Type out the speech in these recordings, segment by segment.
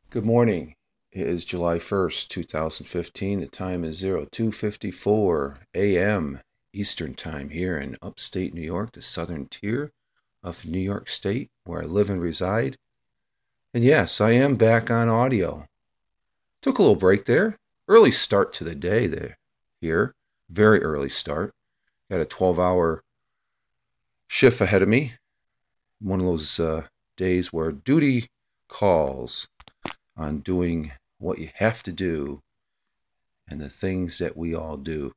Good morning. It is July 1st, 2015. The time is 02:54 a.m. Eastern Time here in upstate New York, the southern tier of New York State, where I live and reside. And yes, I am back on audio. Took a little break there. Early start to the day there here. Very early start. Got a 12-hour shift ahead of me. One of those days where duty calls on doing what you have to do and the things that we all do.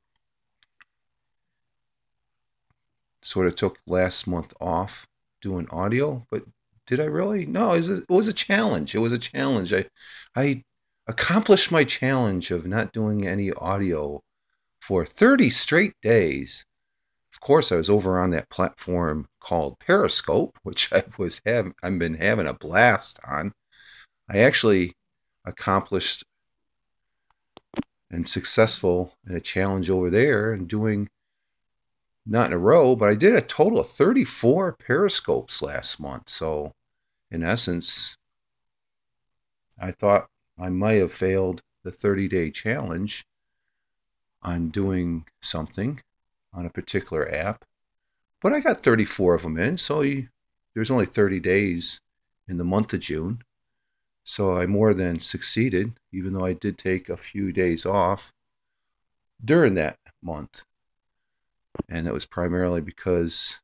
Sort of took last month off doing audio, but did I really? No, it was a challenge. It was a challenge. I accomplished my challenge of not doing any audio for 30 straight days. Of course, I was over on that platform called Periscope, which I've been having a blast on. I actually accomplished and successful in a challenge over there and doing not in a row, but I did a total of 34 periscopes last month. So, in essence, I thought I might have failed the 30-day challenge on doing something on a particular app, but I got 34 of them in. So, there's only 30 days in the month of June. So, I more than succeeded, even though I did take a few days off during that month. And it was primarily because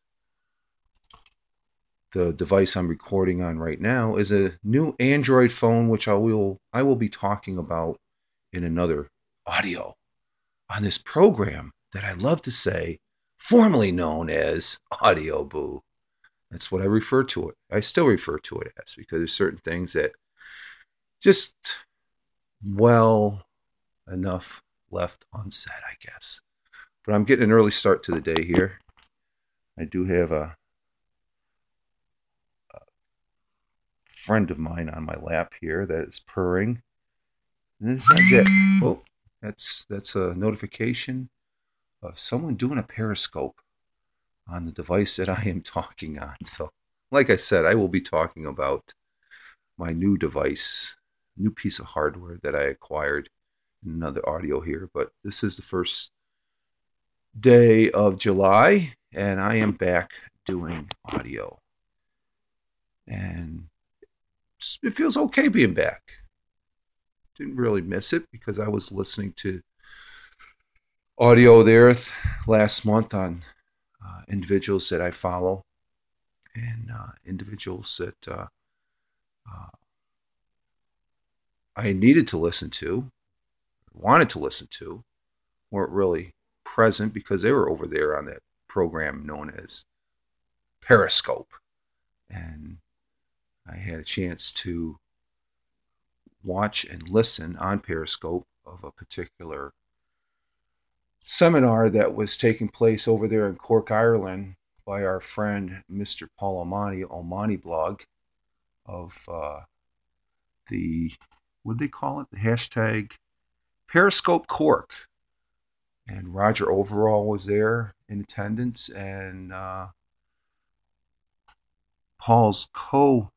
the device I'm recording on right now is a new Android phone, which I will be talking about in another audio on this program that I love to say, formerly known as Audio Boo. That's what I refer to it. I still refer to it as, because there's certain things that just well enough left unsaid, I guess. But I'm getting an early start to the day here. I do have a friend of mine on my lap here that is purring. And it's not yet. Oh, that's a notification of someone doing a periscope on the device that I am talking on. So, like I said, I will be talking about my new device, new piece of hardware that I acquired in another audio here. But this is the first day of July, and I am back doing audio. And it feels okay being back. Didn't really miss it because I was listening to audio there last month on individuals that I follow and individuals that uh, I needed to listen to, wanted to listen to, weren't really present because they were over there on that program known as Periscope. And I had a chance to watch and listen on Periscope of a particular seminar that was taking place over there in Cork, Ireland, by our friend Mr. Paul Omani blog of the, what do they call it? The hashtag Periscope Cork. And Roger Overall was there in attendance, and Paul's co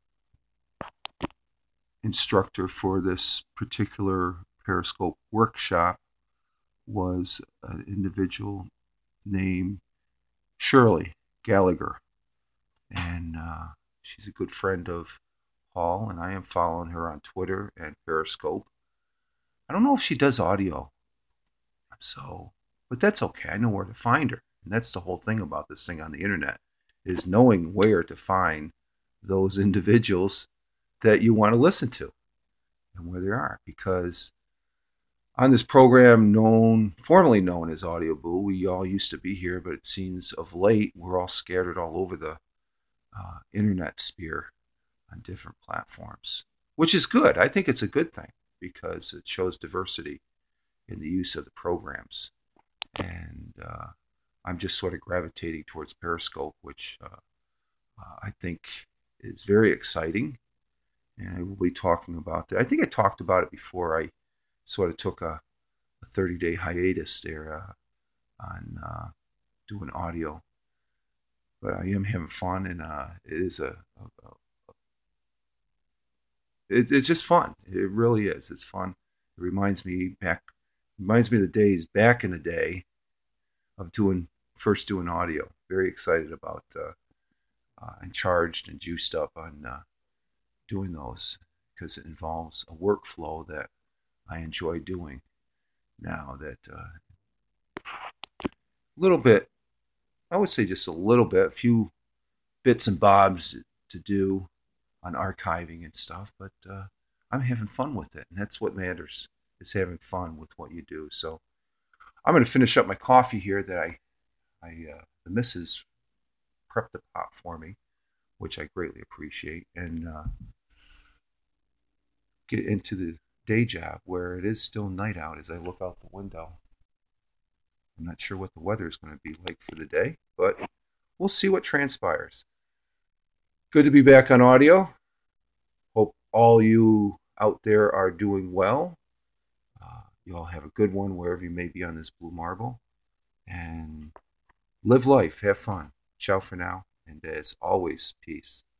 instructor for this particular Periscope workshop was an individual named Shirley Gallagher. And she's a good friend of Paul, and I am following her on Twitter and Periscope. I don't know if she does audio, so, but that's okay. I know where to find her, and that's the whole thing about this thing on the internet is knowing where to find those individuals that you want to listen to and where they are. Because on this program formerly known as Audio Boo, we all used to be here, but it seems of late we're all scattered all over the internet sphere on different platforms, which is good. I think it's a good thing because it shows diversity in the use of the programs. And I'm just sort of gravitating towards Periscope, which I think is very exciting. And I will be talking about that. I think I talked about it before. I sort of took a 30-day hiatus there on doing audio. But I am having fun, and it is it's just fun. It really is. It's fun. It reminds me of the days back in the day of first doing audio. Very excited about and charged and juiced up on doing those because it involves a workflow that I enjoy doing now. That little bit, I would say just a little bit, a few bits and bobs to do on archiving and stuff, but I'm having fun with it, and that's what matters, is having fun with what you do. So I'm going to finish up my coffee here that the missus prepped the pot for me, which I greatly appreciate, and get into the day job where it is still night out as I look out the window. I'm not sure what the weather is going to be like for the day, but we'll see what transpires. Good to be back on audio. Hope all you out there are doing well. You all have a good one wherever you may be on this blue marble. And live life, have fun. Ciao for now. And as always, peace.